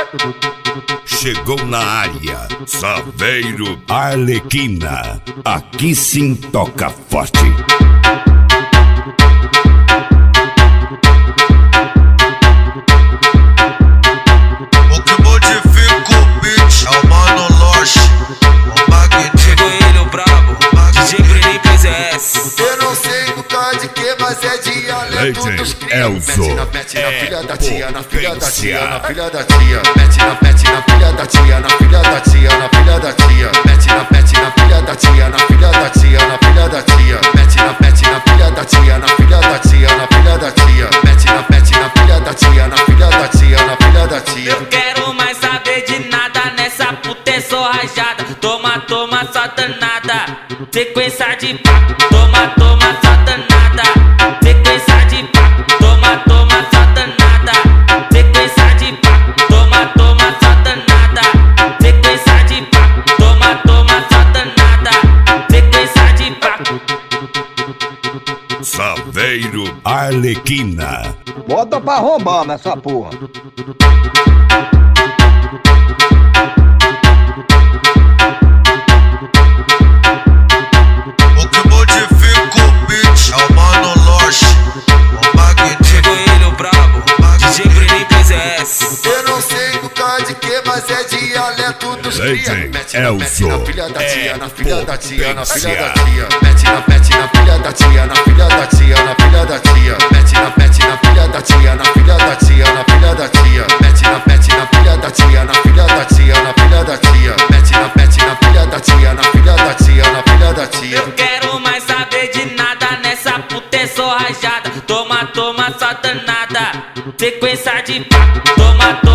Chegou na área, Saveiro Arlequina. Aqui sim toca forte. O que modifica o beat é o Mano Loche, o Magnífico. Chegou ele, o brabo, DJ Bruninho PZS. Eu não sei nunca de que, mas é dialeto dos cria. Elzo. Mete na filha da tia, na filha da tia, na filha da tia. Mete na filha da tia, na filha da tia, na filha da tia. Mete na filha da tia, na filha da tia, na filha da tia. Mete na filha da tia, na filha da tia, na filha da tia. Mete na filha da tia, na filha da tia, na filha da tia. Eu quero mais saber de nada nessa puta é só rajada. Toma, toma, só danada. Sequência de papo, toma, toma, só danada. Sequência de papo, toma, toma, só danada. Sequência de papo, toma, toma, só danada. Sequência de papo, toma, toma, só danada. Sequência de papo. Saveiro Arlequina. Bota pra roubar nessa porra. O que modifica o beat é o Mano Loche, o Magnífico. Chegou ele, o brabo, DJ Bruninho PZS. Eu não sei nunca de que, mas é dialeto dos cria. Mete na filha da tia, na filha da tia, na filha da tia. Mete na filha da tia, na filha da tia, na filha da tia. Mete na filha da tia, na filha da tia, na filha da tia. Mete na filha da tia, na filha da tia, na filha da tia. Mete na filha da tia, na filha da tia, na filha da tia. Eu quero mais saber de nada nessa puta é só rajada. Toma, toma, só danada. Sequência de papo, toma, toma.